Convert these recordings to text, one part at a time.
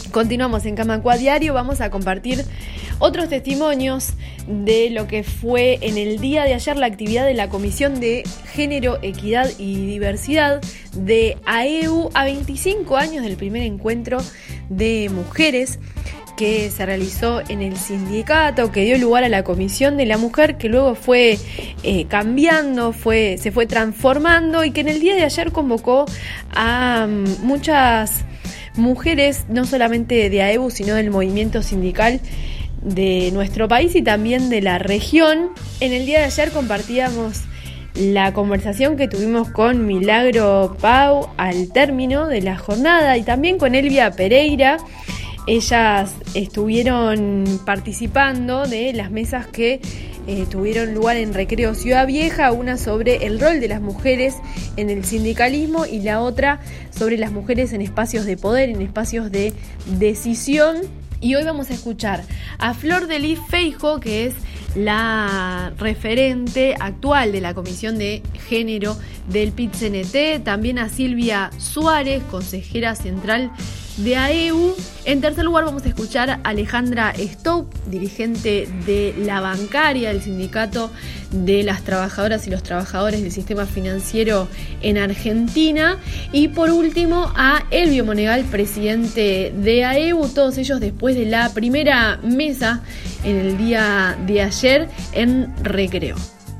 Continuamos en Camacua Diario, vamos a compartir otros testimonios de lo que fue en el día de ayer la actividad de la Comisión de Género, Equidad y Diversidad de AEU a 25 años del primer encuentro de mujeres que se realizó en el sindicato, que dio lugar a la Comisión de la Mujer, que luego fue cambiando, se fue transformando y que en el día de ayer convocó a muchas mujeres, no solamente de AEU, sino del movimiento sindical de nuestro país y también de la región. En el día de ayer compartíamos la conversación que tuvimos con Milagro Pau al término de la jornada y también con Elvia Pereira. Ellas estuvieron participando de las mesas que tuvieron lugar en Recreo Ciudad Vieja, una sobre el rol de las mujeres en el sindicalismo y la otra sobre las mujeres en espacios de poder, en espacios de decisión. Y hoy vamos a escuchar a Flor de Lis Feijóo, que es la referente actual de la Comisión de Género del PIT-CNT, también a Silvia Suárez, consejera central de AEU. En tercer lugar vamos a escuchar a Alejandra Stoup, dirigente de la bancaria, el sindicato de las trabajadoras y los trabajadores del sistema financiero en Argentina. Y por último a Elvio Monegal, presidente de AEU, todos ellos después de la primera mesa en el día de ayer en Recreo.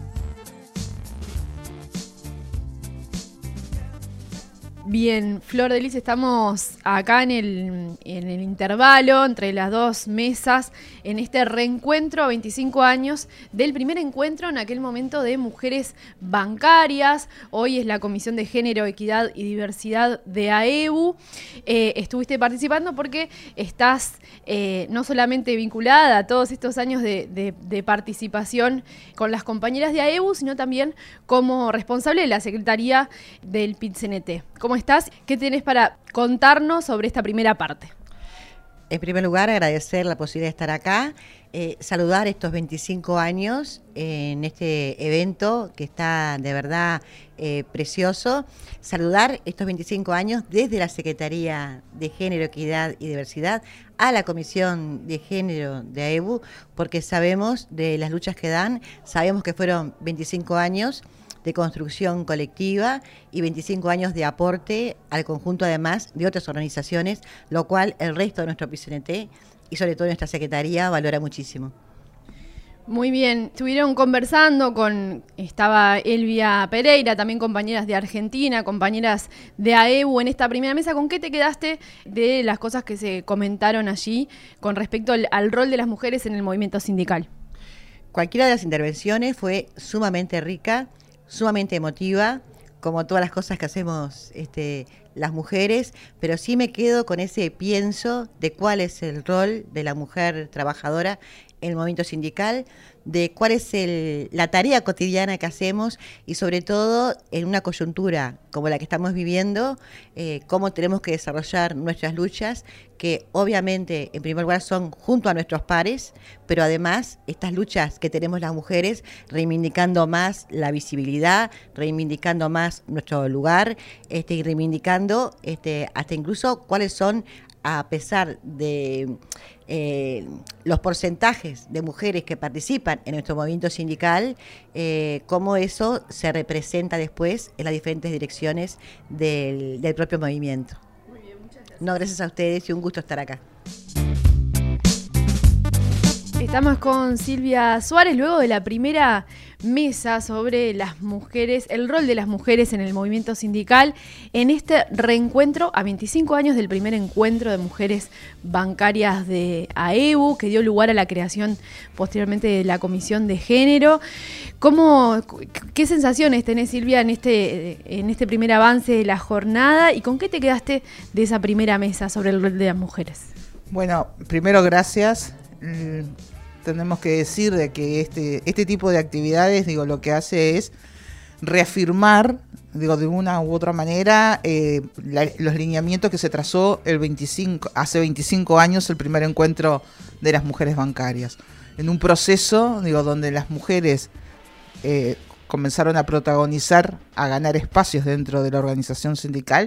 Bien, Flor de Lis, estamos acá en el intervalo entre las dos mesas, en este reencuentro a 25 años del primer encuentro en aquel momento de mujeres bancarias. Hoy es la Comisión de Género, Equidad y Diversidad de AEU. Estuviste participando porque estás no solamente vinculada a todos estos años de participación con las compañeras de AEU, sino también como responsable de la Secretaría del PIT-CNT. ¿Cómo estás? ¿Qué tenés para contarnos sobre esta primera parte? En primer lugar, agradecer la posibilidad de estar acá, saludar estos 25 años en este evento que está de verdad precioso, saludar estos 25 años desde la Secretaría de Género, Equidad y Diversidad a la Comisión de Género de AEU, porque sabemos de las luchas que dan, sabemos que fueron 25 años de construcción colectiva y 25 años de aporte al conjunto además de otras organizaciones, lo cual el resto de nuestro PIT-CNT y sobre todo nuestra Secretaría valora muchísimo. Muy bien, estuvieron conversando estaba Elvia Pereira, también compañeras de Argentina, compañeras de AEU en esta primera mesa. ¿Con qué te quedaste de las cosas que se comentaron allí con respecto al rol de las mujeres en el movimiento sindical? Cualquiera de las intervenciones fue sumamente rica, sumamente emotiva, como todas las cosas que hacemos las mujeres, pero sí me quedo con ese pienso de cuál es el rol de la mujer trabajadora en el movimiento sindical, de cuál es la tarea cotidiana que hacemos y sobre todo en una coyuntura como la que estamos viviendo, cómo tenemos que desarrollar nuestras luchas, que obviamente en primer lugar son junto a nuestros pares, pero además estas luchas que tenemos las mujeres reivindicando más la visibilidad, reivindicando más nuestro lugar y reivindicando hasta incluso cuáles son, a pesar de los porcentajes de mujeres que participan en nuestro movimiento sindical, cómo eso se representa después en las diferentes direcciones del propio movimiento. Muy bien, muchas gracias. No, gracias a ustedes y un gusto estar acá. Estamos con Silvia Suárez luego de la primera mesa sobre las mujeres, el rol de las mujeres en el movimiento sindical, en este reencuentro a 25 años del primer encuentro de mujeres bancarias de AEU, que dio lugar a la creación posteriormente de la Comisión de Género. ¿Qué sensaciones tenés, Silvia, en este primer avance de la jornada y con qué te quedaste de esa primera mesa sobre el rol de las mujeres? Bueno, primero gracias. Tenemos que decir de que este tipo de actividades, lo que hace es reafirmar, de una u otra manera, los lineamientos que se trazó hace 25 años el primer encuentro de las mujeres bancarias. En un proceso, donde las mujeres comenzaron a protagonizar, a ganar espacios dentro de la organización sindical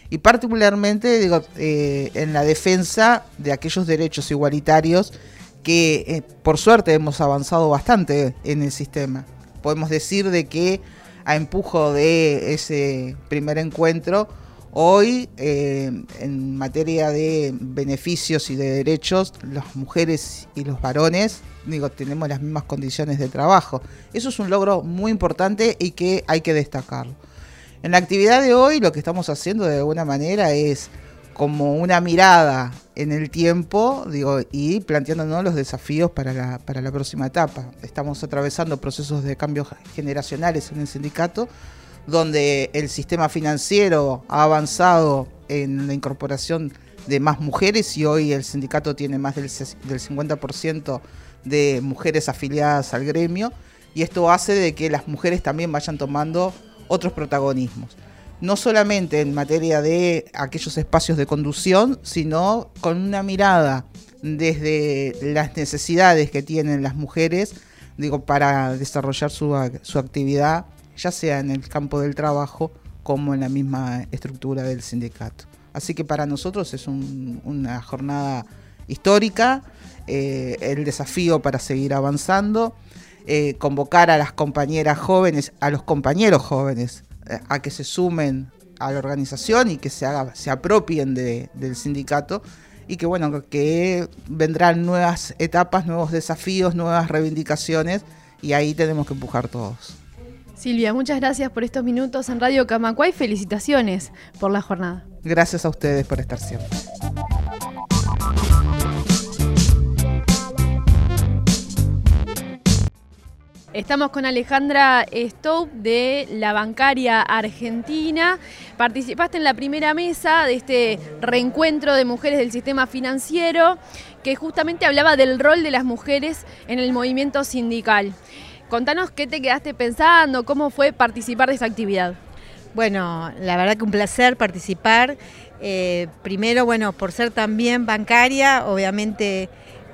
y particularmente en la defensa de aquellos derechos igualitarios que por suerte hemos avanzado bastante en el sistema. Podemos decir de que a empujo de ese primer encuentro, hoy en materia de beneficios y de derechos, las mujeres y los varones tenemos las mismas condiciones de trabajo. Eso es un logro muy importante y que hay que destacarlo. En la actividad de hoy lo que estamos haciendo de alguna manera es como una mirada en el tiempo, y planteándonos los desafíos para la próxima etapa. Estamos atravesando procesos de cambios generacionales en el sindicato, donde el sistema financiero ha avanzado en la incorporación de más mujeres y hoy el sindicato tiene más del 50% de mujeres afiliadas al gremio, y esto hace de que las mujeres también vayan tomando otros protagonismos. No solamente en materia de aquellos espacios de conducción, sino con una mirada desde las necesidades que tienen las mujeres, para desarrollar su actividad, ya sea en el campo del trabajo como en la misma estructura del sindicato. Así que para nosotros es una jornada histórica, el desafío para seguir avanzando, convocar a las compañeras jóvenes, a los compañeros jóvenes, a que se sumen a la organización y que se apropien del sindicato, y que vendrán nuevas etapas, nuevos desafíos, nuevas reivindicaciones, y ahí tenemos que empujar todos. Silvia, muchas gracias por estos minutos en Radio Camacuay. Felicitaciones por la jornada. Gracias a ustedes por estar siempre. Estamos con Alejandra Stoup de la Bancaria Argentina. Participaste en la primera mesa de este reencuentro de mujeres del sistema financiero, que justamente hablaba del rol de las mujeres en el movimiento sindical. Contanos qué te quedaste pensando, cómo fue participar de esa actividad. Bueno, la verdad que un placer participar. Primero, por ser también bancaria, obviamente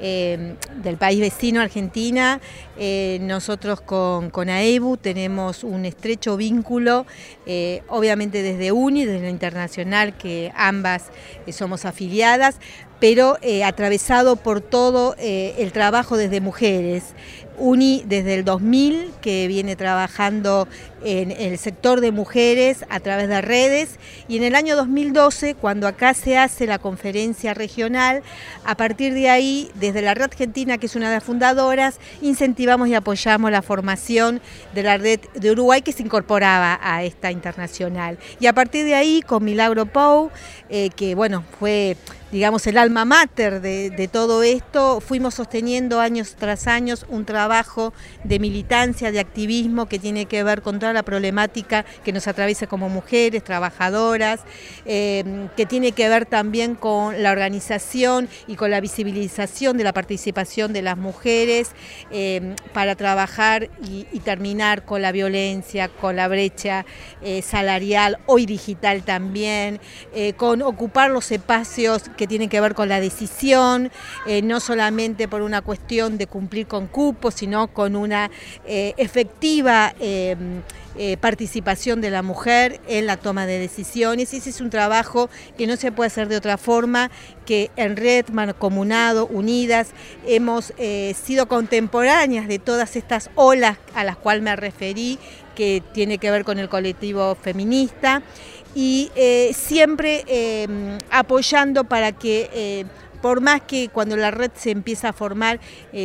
del país vecino, Argentina. Nosotros con AEBU tenemos un estrecho vínculo, obviamente desde UNI, desde la internacional, que ambas somos afiliadas, pero atravesado por todo el trabajo desde mujeres. UNI desde el 2000, que viene trabajando en el sector de mujeres a través de redes, y en el año 2012, cuando acá se hace la conferencia regional, a partir de ahí, desde la Red Argentina, que es una de las fundadoras, incentivamos y apoyamos la formación de la Red de Uruguay, que se incorporaba a esta internacional. Y a partir de ahí, con Milagro Pou, que fue el alma mater de todo esto, fuimos sosteniendo años tras años un trabajo de militancia, de activismo que tiene que ver con toda la problemática que nos atraviesa como mujeres, trabajadoras, que tiene que ver también con la organización y con la visibilización de la participación de las mujeres para trabajar y terminar con la violencia, con la brecha salarial, hoy digital también, con ocupar los espacios que tienen que ver con la decisión, no solamente por una cuestión de cumplir con cupos, sino con una efectiva participación de la mujer en la toma de decisiones. Ese es un trabajo que no se puede hacer de otra forma, que en Red, Mancomunado, Unidas, hemos sido contemporáneas de todas estas olas a las cuales me referí, que tiene que ver con el colectivo feminista, y siempre apoyando para que por más que cuando la red se empieza a formar,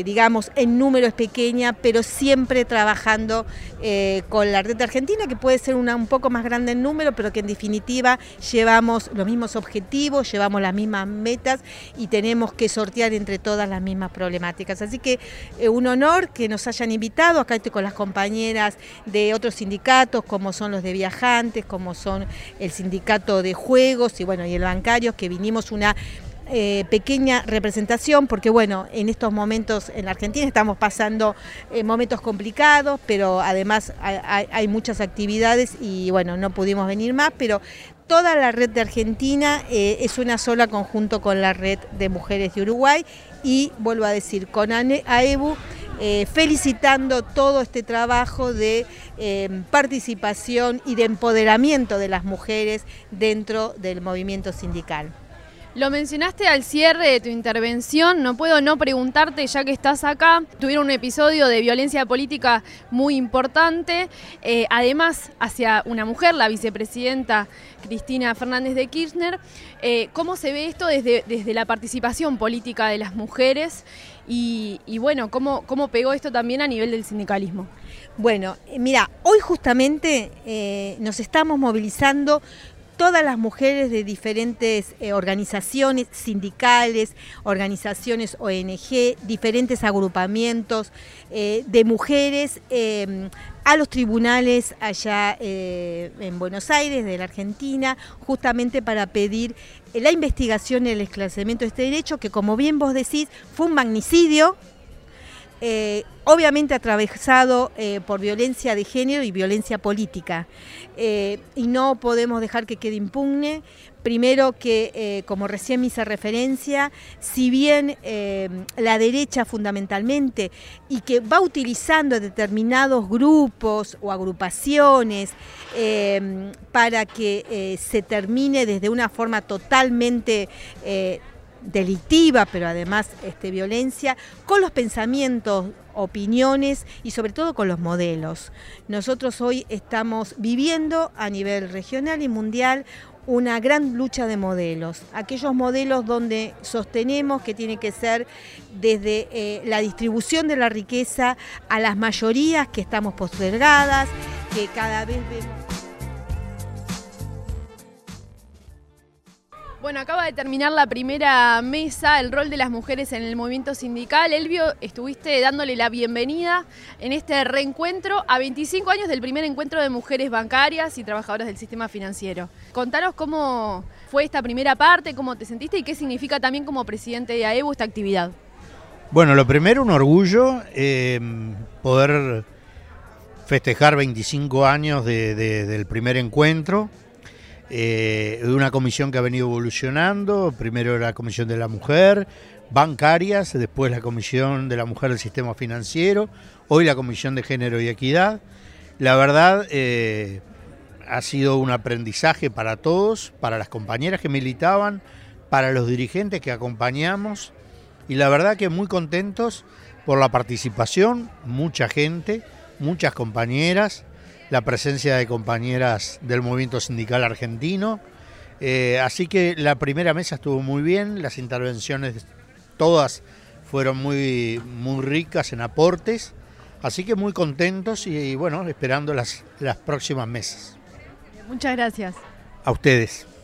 en número es pequeña, pero siempre trabajando con la red argentina, que puede ser un poco más grande en número, pero que en definitiva llevamos los mismos objetivos, llevamos las mismas metas y tenemos que sortear entre todas las mismas problemáticas. Así que un honor que nos hayan invitado. Acá estoy con las compañeras de otros sindicatos, como son los de viajantes, como son el sindicato de juegos y el bancario, que vinimos una pequeña representación, porque en estos momentos en la Argentina estamos pasando momentos complicados, pero además hay muchas actividades y no pudimos venir más, pero toda la red de Argentina es una sola conjunto con la red de mujeres de Uruguay, y vuelvo a decir, con AEBU felicitando todo este trabajo de participación y de empoderamiento de las mujeres dentro del movimiento sindical. Lo mencionaste al cierre de tu intervención, no puedo no preguntarte, ya que estás acá, tuvieron un episodio de violencia política muy importante, además hacia una mujer, la vicepresidenta Cristina Fernández de Kirchner. ¿Cómo se ve esto desde la participación política de las mujeres? Y bueno, ¿cómo pegó esto también a nivel del sindicalismo? Bueno, mira, hoy justamente nos estamos movilizando todas las mujeres de diferentes organizaciones sindicales, organizaciones ONG, diferentes agrupamientos de mujeres a los tribunales allá en Buenos Aires, de la Argentina, justamente para pedir la investigación y el esclarecimiento de este derecho, que como bien vos decís, fue un magnicidio, obviamente atravesado por violencia de género y violencia política, y no podemos dejar que quede impune. Primero que, como recién me hice referencia, si bien la derecha fundamentalmente, y que va utilizando determinados grupos o agrupaciones para que se termine desde una forma totalmente delictiva, pero además violencia, con los pensamientos, opiniones y sobre todo con los modelos. Nosotros hoy estamos viviendo a nivel regional y mundial una gran lucha de modelos, aquellos modelos donde sostenemos que tiene que ser desde la distribución de la riqueza a las mayorías que estamos postergadas, que cada vez vemos. Bueno, acaba de terminar la primera mesa, el rol de las mujeres en el movimiento sindical. Elvio, estuviste dándole la bienvenida en este reencuentro a 25 años del primer encuentro de mujeres bancarias y trabajadoras del sistema financiero. Contanos cómo fue esta primera parte, cómo te sentiste y qué significa también como presidente de AEBU esta actividad. Bueno, lo primero, un orgullo poder festejar 25 años del primer encuentro. De una comisión que ha venido evolucionando, primero la Comisión de la Mujer, bancarias, después la Comisión de la Mujer del Sistema Financiero, hoy la Comisión de Género y Equidad. La verdad ha sido un aprendizaje para todos, para las compañeras que militaban, para los dirigentes que acompañamos, y la verdad que muy contentos por la participación, mucha gente, muchas compañeras, la presencia de compañeras del movimiento sindical argentino, así que la primera mesa estuvo muy bien, las intervenciones todas fueron muy ricas en aportes, así que muy contentos y bueno, esperando las próximas mesas. Muchas gracias. A ustedes.